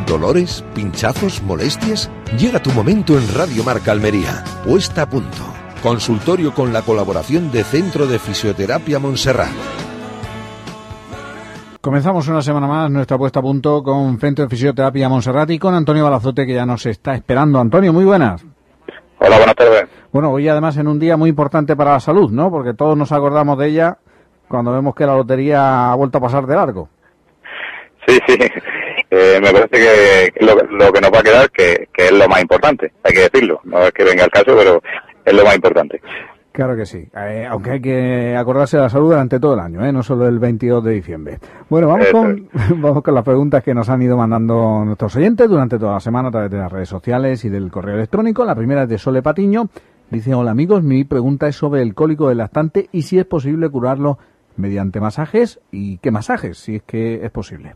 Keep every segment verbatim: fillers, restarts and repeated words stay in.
¿Dolores? ¿Pinchazos? ¿Molestias? Llega tu momento en Radio Marca Almería. Puesta a punto. Consultorio con la colaboración de Centro de Fisioterapia Montserrat. Comenzamos una semana más nuestra puesta a punto con Centro de Fisioterapia Montserrat y con Antonio Balazote, que ya nos está esperando. Antonio, muy buenas. Hola, buenas tardes. Bueno, hoy además en un día muy importante para la salud, ¿no? Porque todos nos acordamos de ella cuando vemos que la lotería ha vuelto a pasar de largo. Sí, sí. Eh, me parece que lo, lo que nos va a quedar que, que es lo más importante, hay que decirlo. No es que venga el caso, pero es lo más importante. Claro que sí, eh, aunque hay que acordarse de la salud durante todo el año, ¿eh? No solo el veintidós de diciembre. Bueno, vamos con, vamos con las preguntas que nos han ido mandando nuestros oyentes durante toda la semana a través de las redes sociales y del correo electrónico. La primera es de Sole Patiño. Dice: hola amigos, mi pregunta es sobre el cólico del lactante y si es posible curarlo mediante masajes y qué masajes, si es que es posible.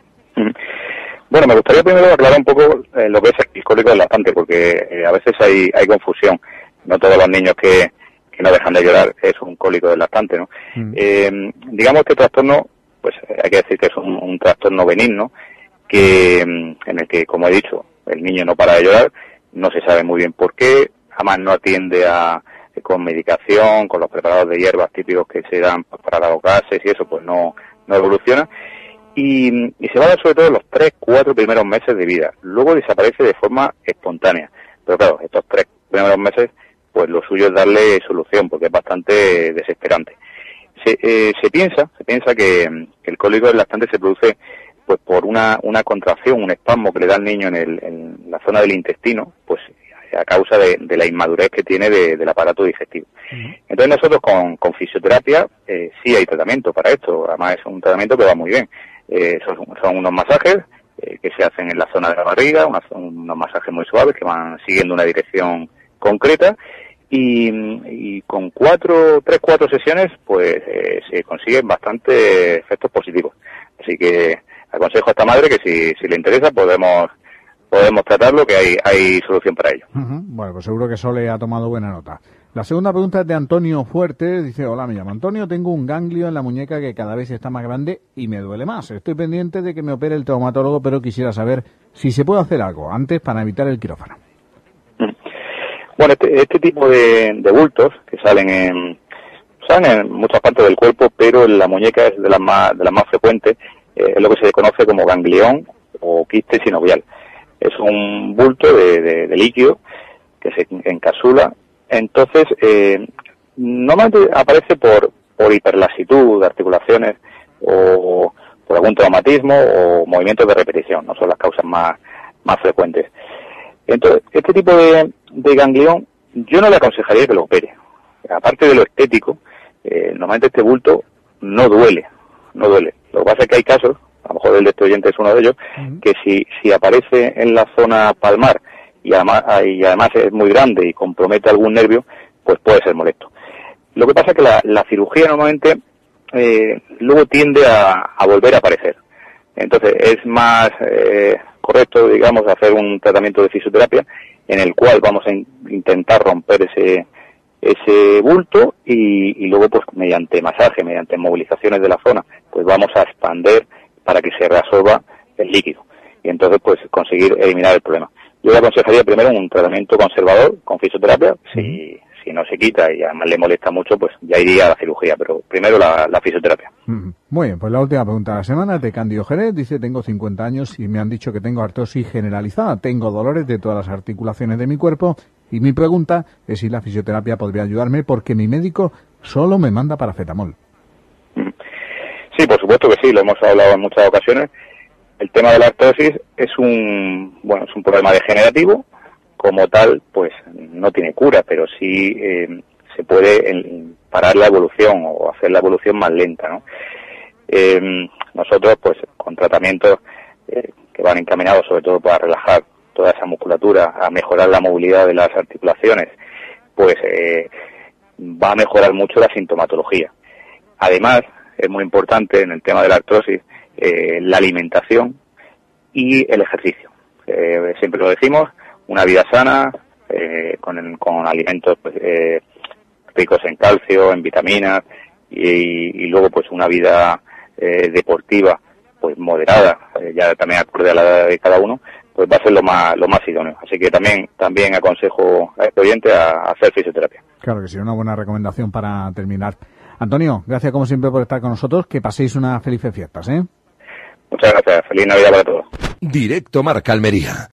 Bueno, me gustaría primero aclarar un poco eh, lo que es el cólico del lactante, porque eh, a veces hay, hay confusión. No todos los niños que, que no dejan de llorar es un cólico del lactante, ¿no? Mm. Eh, digamos que este trastorno, pues hay que decir que es un, un trastorno benigno, que en el que, como he dicho, el niño no para de llorar, no se sabe muy bien por qué, además no atiende a con medicación, con los preparados de hierbas típicos que se dan para los gases y eso, pues no, no evoluciona. Y, y se va a dar sobre todo en los tres, cuatro primeros meses de vida. Luego desaparece de forma espontánea. Pero claro, estos tres primeros meses, pues lo suyo es darle solución, porque es bastante desesperante. Se, eh, se piensa, se piensa que, que el cólico del lactante se produce pues por una, una contracción, un espasmo que le da al niño en, el, en la zona del intestino, pues a causa de, de la inmadurez que tiene de, del aparato digestivo. Uh-huh. Entonces nosotros con, con fisioterapia eh, sí hay tratamiento para esto, además es un tratamiento que va muy bien. Eh, son, son unos masajes eh, que se hacen en la zona de la barriga, una, unos masajes muy suaves que van siguiendo una dirección concreta y, y con cuatro, tres, cuatro sesiones pues eh, se consiguen bastantes efectos positivos. Así que aconsejo a esta madre que si, si le interesa podemos podemos tratarlo, que hay, hay solución para ello. Uh-huh. Bueno, pues seguro que Sole ha tomado buena nota. La segunda pregunta es de Antonio Fuerte. Dice: hola, me llamo Antonio, tengo un ganglio en la muñeca que cada vez está más grande y me duele más. Estoy pendiente de que me opere el traumatólogo, pero quisiera saber si se puede hacer algo antes para evitar el quirófano. Bueno, este, este tipo de, de bultos que salen en, salen en muchas partes del cuerpo, pero en la muñeca es de las más, de las más frecuentes, eh, es lo que se conoce como ganglión o quiste sinovial. Es un bulto de, de, de líquido que se encapsula. Entonces, eh, normalmente aparece por, por hiperlasitud de articulaciones o por algún traumatismo o movimientos de repetición, no son las causas más, más frecuentes. Entonces, este tipo de, de ganglión, yo no le aconsejaría que lo opere. Aparte de lo estético, eh, normalmente este bulto no duele, no duele. Lo que pasa es que hay casos, a lo mejor el de este oyente es uno de ellos, uh-huh. que si, si aparece en la zona palmar y además, y además es muy grande y compromete algún nervio, pues puede ser molesto. Lo que pasa es que la, la cirugía normalmente eh, luego tiende a, a volver a aparecer. Entonces es más eh, correcto, digamos, hacer un tratamiento de fisioterapia en el cual vamos a in- intentar romper ese ese bulto y, y luego pues mediante masaje, mediante movilizaciones de la zona, pues vamos a expander para que se reabsorba el líquido y entonces pues conseguir eliminar el problema. Yo le aconsejaría primero un tratamiento conservador con fisioterapia, si, si no se quita y además le molesta mucho, pues ya iría a la cirugía, pero primero la, la fisioterapia. Muy bien, pues la última pregunta de la semana es de Cándido Jerez. Dice: tengo cincuenta años y me han dicho que tengo artrosis generalizada, tengo dolores de todas las articulaciones de mi cuerpo y mi pregunta es si la fisioterapia podría ayudarme porque mi médico solo me manda paracetamol. Sí, por supuesto que sí, lo hemos hablado en muchas ocasiones. El tema de la artrosis es un, bueno, es un problema degenerativo, como tal, pues no tiene cura, pero sí eh, se puede el, parar la evolución o hacer la evolución más lenta, ¿no? Eh, nosotros, pues, con tratamientos eh, que van encaminados sobre todo para relajar toda esa musculatura, a mejorar la movilidad de las articulaciones, pues eh, va a mejorar mucho la sintomatología. Además, es muy importante en el tema de la artrosis eh, la alimentación y el ejercicio. Eh, siempre lo decimos, una vida sana, eh, con, con alimentos pues, eh, ricos en calcio, en vitaminas y, y luego pues una vida eh, deportiva pues moderada, eh, ya también acorde a la edad de cada uno, pues va a ser lo más lo más idóneo. Así que también también aconsejo a este oyente a, a hacer fisioterapia. Claro que sí, una buena recomendación para terminar. Antonio, gracias como siempre por estar con nosotros, que paséis unas felices fiestas, ¿eh? Muchas gracias, feliz Navidad para todos. Directo Marca Almería.